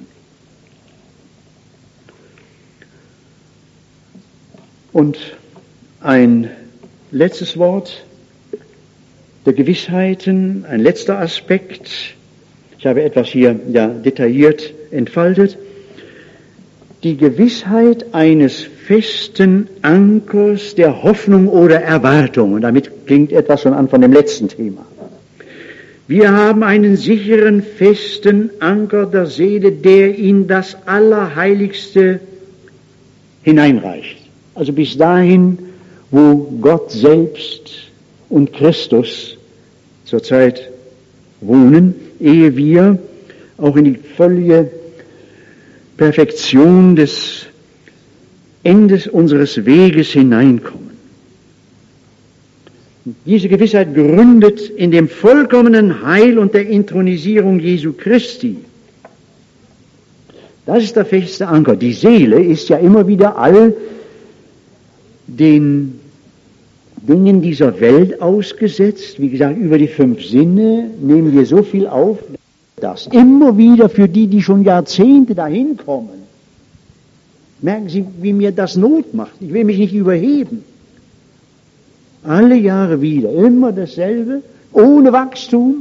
Und ein letztes Wort der Gewissheiten, ein letzter Aspekt. Ich habe etwas hier ja detailliert entfaltet. Die Gewissheit eines festen Ankers der Hoffnung oder Erwartung. Und damit klingt etwas schon an von dem letzten Thema. Wir haben einen sicheren, festen Anker der Seele, der in das Allerheiligste hineinreicht. Also bis dahin, wo Gott selbst und Christus zurzeit wohnen, ehe wir auch in die völlige Perfektion des Endes unseres Weges hineinkommen. Diese Gewissheit gründet in dem vollkommenen Heil und der Inthronisierung Jesu Christi. Das ist der feste Anker. Die Seele ist ja immer wieder all den Dingen dieser Welt ausgesetzt. Wie gesagt, über die 5 Sinne nehmen wir so viel auf, dass immer wieder für die, die schon Jahrzehnte dahin kommen, merken Sie, wie mir das Not macht. Ich will mich nicht überheben. Alle Jahre wieder, immer dasselbe, ohne Wachstum.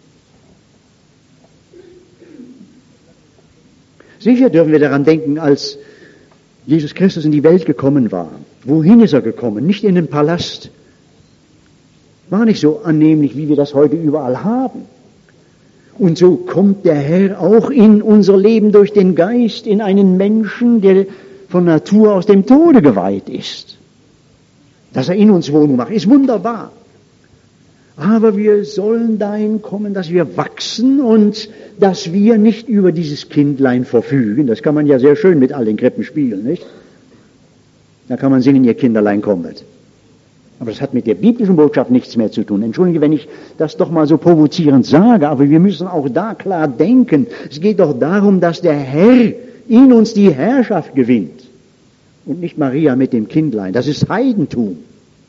Sicher dürfen wir daran denken, als Jesus Christus in die Welt gekommen war. Wohin ist er gekommen? Nicht in den Palast. War nicht so annehmlich, wie wir das heute überall haben. Und so kommt der Herr auch in unser Leben durch den Geist in einen Menschen, der von Natur aus dem Tode geweiht ist. Dass er in uns Wohnung macht, ist wunderbar. Aber wir sollen dahin kommen, dass wir wachsen und dass wir nicht über dieses Kindlein verfügen. Das kann man ja sehr schön mit all den Krippen spielen, nicht? Da kann man singen, ihr Kinderlein kommet. Aber das hat mit der biblischen Botschaft nichts mehr zu tun. Entschuldige, wenn ich das doch mal so provozierend sage, aber wir müssen auch da klar denken. Es geht doch darum, dass der Herr in uns die Herrschaft gewinnt. Und nicht Maria mit dem Kindlein. Das ist Heidentum.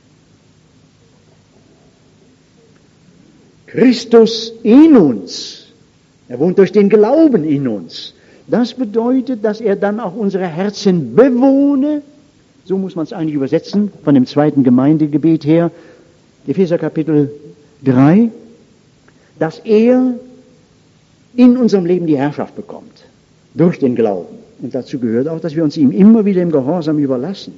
Christus in uns. Er wohnt durch den Glauben in uns. Das bedeutet, dass er dann auch unsere Herzen bewohne. So muss man es eigentlich übersetzen, von dem 2. Gemeindegebet her, Epheser Kapitel 3, dass er in unserem Leben die Herrschaft bekommt, durch den Glauben. Und dazu gehört auch, dass wir uns ihm immer wieder im Gehorsam überlassen.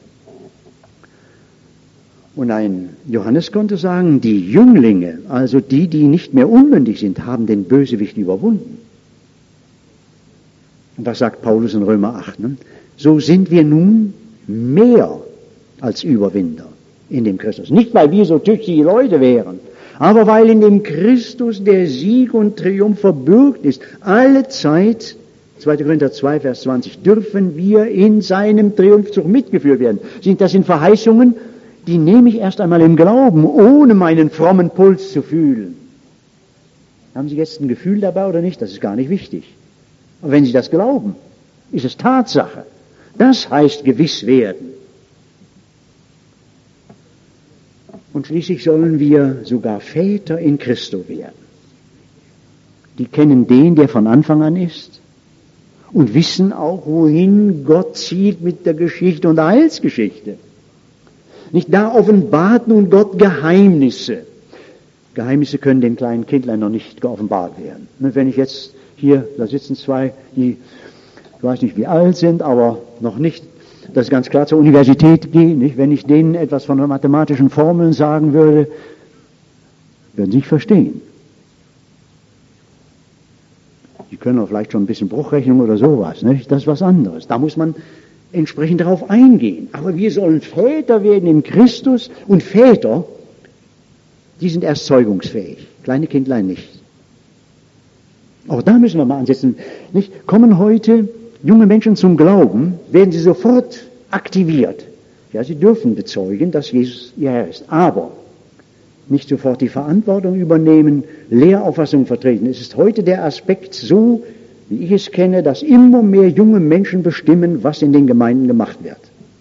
Und ein Johannes konnte sagen, die Jünglinge, also die, die nicht mehr unmündig sind, haben den Bösewicht überwunden. Und was sagt Paulus in Römer 8? Ne? So sind wir nun mehr als Überwinder in dem Christus. Nicht, weil wir so tüchtige Leute wären, aber weil in dem Christus der Sieg und Triumph verbürgt ist. Alle Zeit, 2. Korinther 2, Vers 20, dürfen wir in seinem Triumphzug mitgeführt werden. Das sind Verheißungen, die nehme ich erst einmal im Glauben, ohne meinen frommen Puls zu fühlen. Haben Sie jetzt ein Gefühl dabei oder nicht? Das ist gar nicht wichtig. Aber wenn Sie das glauben, ist es Tatsache. Das heißt gewiss werden. Und schließlich sollen wir sogar Väter in Christo werden. Die kennen den, der von Anfang an ist und wissen auch, wohin Gott zielt mit der Geschichte und der Heilsgeschichte. Nicht, da offenbart nun Gott Geheimnisse. Geheimnisse können dem kleinen Kindlein noch nicht geoffenbart werden. Wenn ich jetzt hier, da sitzen 2, die, ich weiß nicht wie alt sind, aber noch nicht, das ist ganz klar, zur Universität gehen. Nicht? Wenn ich denen etwas von mathematischen Formeln sagen würde, würden sie nicht verstehen. Die können auch vielleicht schon ein bisschen Bruchrechnung oder sowas. Nicht? Das ist was anderes. Da muss man entsprechend darauf eingehen. Aber wir sollen Väter werden in Christus, und Väter, die sind erst zeugungsfähig. Kleine Kindlein nicht. Auch da müssen wir mal ansetzen. Nicht? Kommen heute junge Menschen zum Glauben, werden sie sofort aktiviert. Ja, sie dürfen bezeugen, dass Jesus ihr Herr ist. Aber nicht sofort die Verantwortung übernehmen, Lehrauffassungen vertreten. Es ist heute der Aspekt so, wie ich es kenne, dass immer mehr junge Menschen bestimmen, was in den Gemeinden gemacht wird.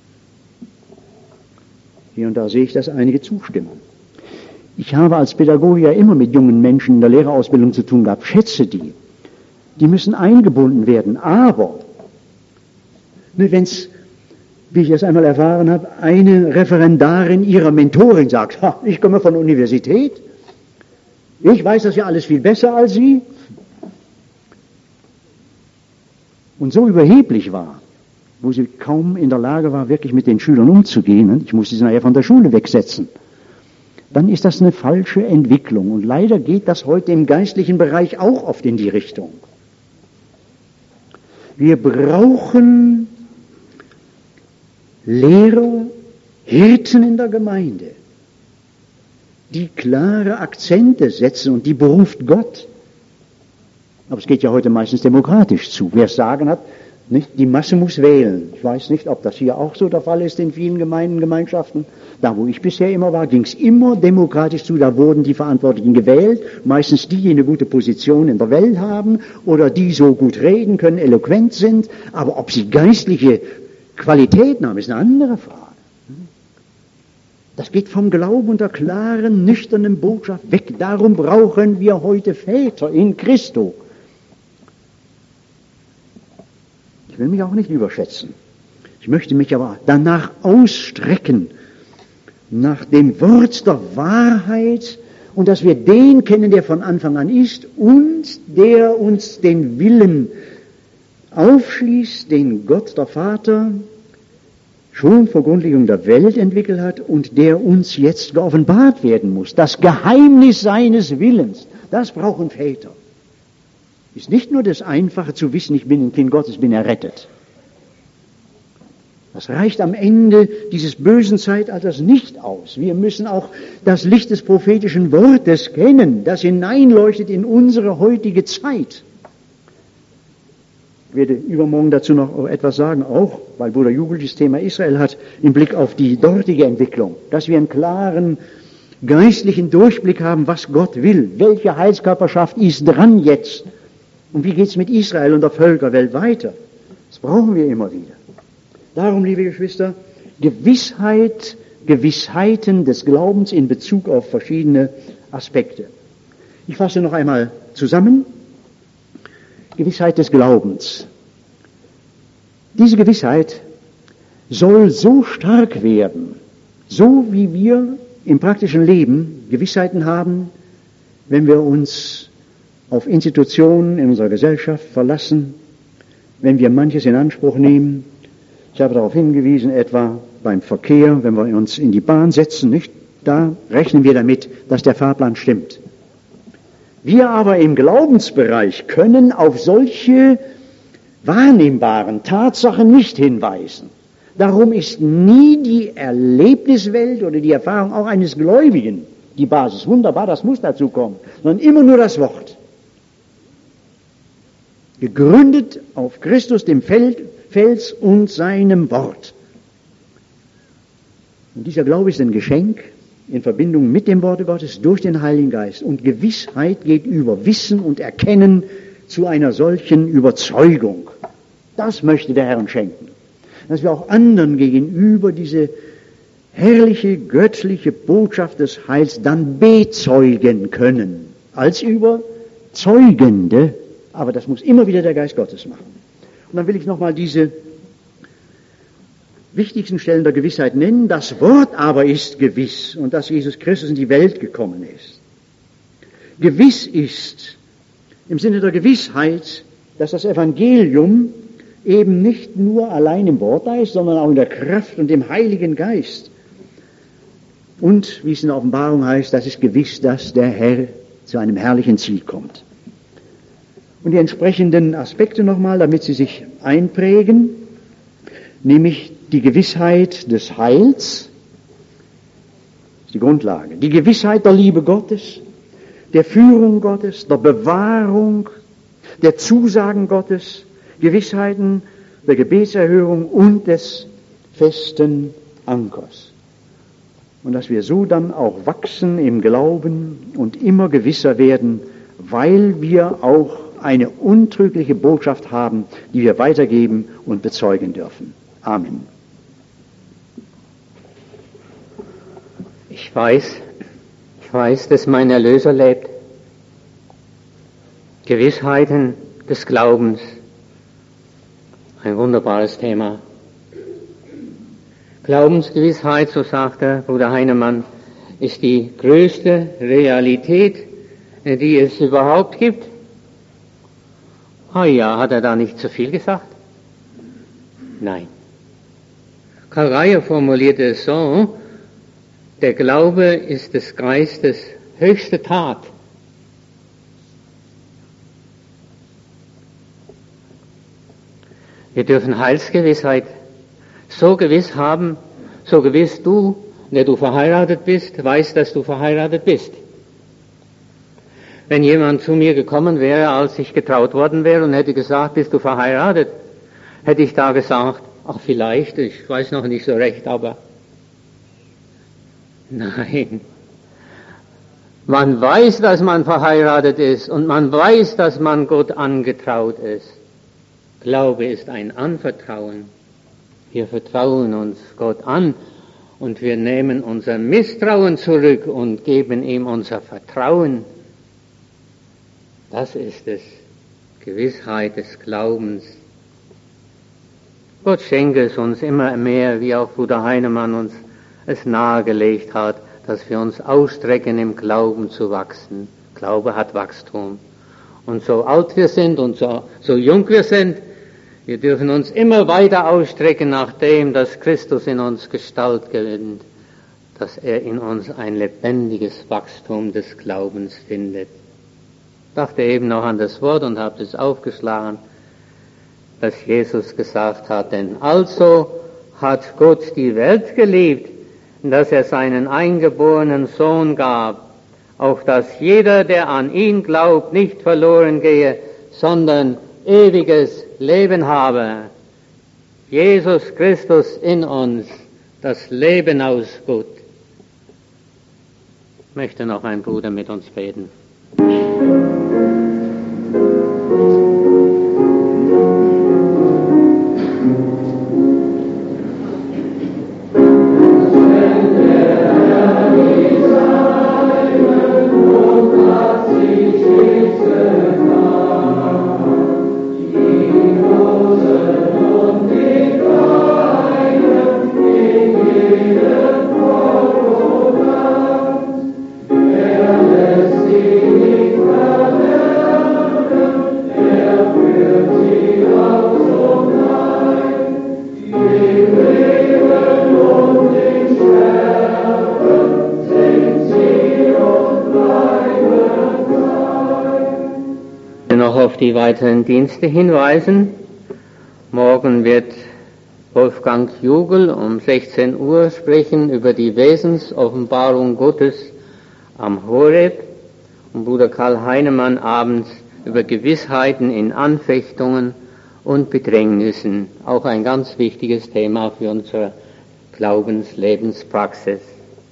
Hier und da sehe ich, dass einige zustimmen. Ich habe als Pädagoge ja immer mit jungen Menschen in der Lehrerausbildung zu tun gehabt, schätze die. Die müssen eingebunden werden, aber wenn es, wie ich es einmal erfahren habe, eine Referendarin ihrer Mentorin sagt, ich komme von der Universität, ich weiß das ja alles viel besser als Sie, und so überheblich war, wo sie kaum in der Lage war, wirklich mit den Schülern umzugehen, ich musste sie nachher von der Schule wegsetzen, dann ist das eine falsche Entwicklung. Und leider geht das heute im geistlichen Bereich auch oft in die Richtung. Wir brauchen Lehrer, Hirten in der Gemeinde, die klare Akzente setzen und die beruft Gott. Aber es geht ja heute meistens demokratisch zu. Wer es sagen hat, nicht, die Masse muss wählen. Ich weiß nicht, ob das hier auch so der Fall ist in vielen Gemeinden, Gemeinschaften. Da, wo ich bisher immer war, ging es immer demokratisch zu. Da wurden die Verantwortlichen gewählt. Meistens die, die eine gute Position in der Welt haben oder die so gut reden können, eloquent sind. Aber ob sie geistliche Qualitäten haben, ist eine andere Frage. Das geht vom Glauben und der klaren, nüchternen Botschaft weg. Darum brauchen wir heute Väter in Christo. Ich will mich auch nicht überschätzen. Ich möchte mich aber danach ausstrecken, nach dem Wort der Wahrheit und dass wir den kennen, der von Anfang an ist und der uns den Willen aufschließt, den Gott, der Vater, schon vor Grundlegung der Welt entwickelt hat und der uns jetzt geoffenbart werden muss. Das Geheimnis seines Willens, das brauchen Väter. Ist nicht nur das Einfache zu wissen, ich bin ein Kind Gottes, bin errettet. Das reicht am Ende dieses bösen Zeitalters nicht aus. Wir müssen auch das Licht des prophetischen Wortes kennen, das hineinleuchtet in unsere heutige Zeit. Ich werde übermorgen dazu noch etwas sagen, auch weil Bruder Jubel das Thema Israel hat, im Blick auf die dortige Entwicklung, dass wir einen klaren geistlichen Durchblick haben, was Gott will, welche Heilskörperschaft ist dran jetzt und wie geht es mit Israel und der Völkerwelt weiter. Das brauchen wir immer wieder. Darum, liebe Geschwister, Gewissheiten des Glaubens in Bezug auf verschiedene Aspekte. Ich fasse noch einmal zusammen. Gewissheit des Glaubens. Diese Gewissheit soll so stark werden, so wie wir im praktischen Leben Gewissheiten haben, wenn wir uns auf Institutionen in unserer Gesellschaft verlassen, wenn wir manches in Anspruch nehmen. Ich habe darauf hingewiesen, etwa beim Verkehr, wenn wir uns in die Bahn setzen, nicht? Da rechnen wir damit, dass der Fahrplan stimmt. Wir aber im Glaubensbereich können auf solche wahrnehmbaren Tatsachen nicht hinweisen. Darum ist nie die Erlebniswelt oder die Erfahrung auch eines Gläubigen die Basis. Wunderbar, das muss dazu kommen, sondern immer nur das Wort. Gegründet auf Christus, dem Fels und seinem Wort. Und dieser Glaube ist ein Geschenk in Verbindung mit dem Worte Gottes durch den Heiligen Geist. Und Gewissheit geht über Wissen und Erkennen zu einer solchen Überzeugung. Das möchte der Herr uns schenken. Dass wir auch anderen gegenüber diese herrliche, göttliche Botschaft des Heils dann bezeugen können. Als Überzeugende. Aber das muss immer wieder der Geist Gottes machen. Und dann will ich nochmal diese wichtigsten Stellen der Gewissheit nennen. Das Wort aber ist gewiss und dass Jesus Christus in die Welt gekommen ist. Gewiss ist im Sinne der Gewissheit, dass das Evangelium eben nicht nur allein im Wort da ist, sondern auch in der Kraft und dem Heiligen Geist. Und, wie es in der Offenbarung heißt, das ist gewiss, dass der Herr zu einem herrlichen Ziel kommt. Und die entsprechenden Aspekte nochmal, damit sie sich einprägen, nämlich die Gewissheit des Heils, ist die Grundlage, die Gewissheit der Liebe Gottes, der Führung Gottes, der Bewahrung, der Zusagen Gottes, Gewissheiten der Gebetserhörung und des festen Ankers. Und dass wir so dann auch wachsen im Glauben und immer gewisser werden, weil wir auch eine untrügliche Botschaft haben, die wir weitergeben und bezeugen dürfen. Amen. Ich weiß, dass mein Erlöser lebt. Gewissheiten des Glaubens. Ein wunderbares Thema. Glaubensgewissheit, so sagt der Bruder Heinemann, ist die größte Realität, die es überhaupt gibt. Ah ja, hat er da nicht zu viel gesagt? Nein. Karl Reier formulierte es so, der Glaube ist des Geistes höchste Tat. Wir dürfen Heilsgewissheit so gewiss haben, so gewiss du, der du verheiratet bist, weißt, dass du verheiratet bist. Wenn jemand zu mir gekommen wäre, als ich getraut worden wäre und hätte gesagt, bist du verheiratet, hätte ich da gesagt, ach vielleicht, ich weiß noch nicht so recht, aber nein. Man weiß, dass man verheiratet ist und man weiß, dass man Gott angetraut ist. Glaube ist ein Anvertrauen. Wir vertrauen uns Gott an und wir nehmen unser Misstrauen zurück und geben ihm unser Vertrauen. Das ist es, Gewissheit des Glaubens. Gott schenke es uns immer mehr, wie auch Bruder Heinemann uns es nahegelegt hat, dass wir uns ausstrecken, im Glauben zu wachsen. Glaube hat Wachstum. Und so alt wir sind und so jung wir sind, wir dürfen uns immer weiter ausstrecken nach dem, dass Christus in uns Gestalt gewinnt, dass er in uns ein lebendiges Wachstum des Glaubens findet. Ich dachte eben noch an das Wort und habe es aufgeschlagen, dass Jesus gesagt hat, denn also hat Gott die Welt geliebt, dass er seinen eingeborenen Sohn gab, auf dass jeder, der an ihn glaubt, nicht verloren gehe, sondern ewiges Leben habe. Jesus Christus in uns, das Leben aus Gott. Ich möchte noch ein Bruder mit uns beten. Die weiteren Dienste hinweisen. Morgen wird Wolfgang Jugel um 16 Uhr sprechen über die Wesensoffenbarung Gottes am Horeb und Bruder Karl Heinemann abends über Gewissheiten in Anfechtungen und Bedrängnissen. Auch ein ganz wichtiges Thema für unsere Glaubenslebenspraxis.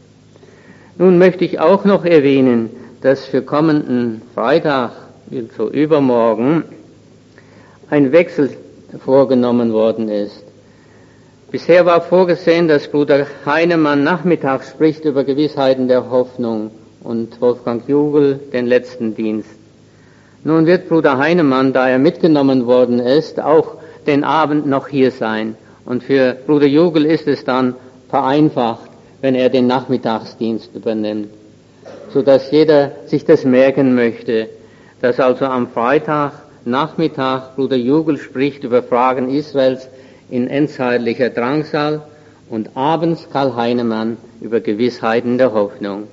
Nun möchte ich auch noch erwähnen, dass für kommenden Freitag, so übermorgen, ein Wechsel vorgenommen worden ist. Bisher war vorgesehen, dass Bruder Heinemann nachmittags spricht über Gewissheiten der Hoffnung und Wolfgang Jugel den letzten Dienst. Nun wird Bruder Heinemann, da er mitgenommen worden ist, auch den Abend noch hier sein. Und für Bruder Jugel ist es dann vereinfacht, wenn er den Nachmittagsdienst übernimmt, sodass jeder sich das merken möchte, dass also am Freitagnachmittag Bruder Jugel spricht über Fragen Israels in endzeitlicher Drangsal und abends Karl Heinemann über Gewissheiten der Hoffnung.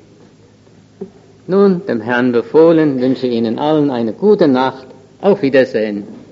Nun, dem Herrn befohlen, wünsche Ihnen allen eine gute Nacht. Auf Wiedersehen.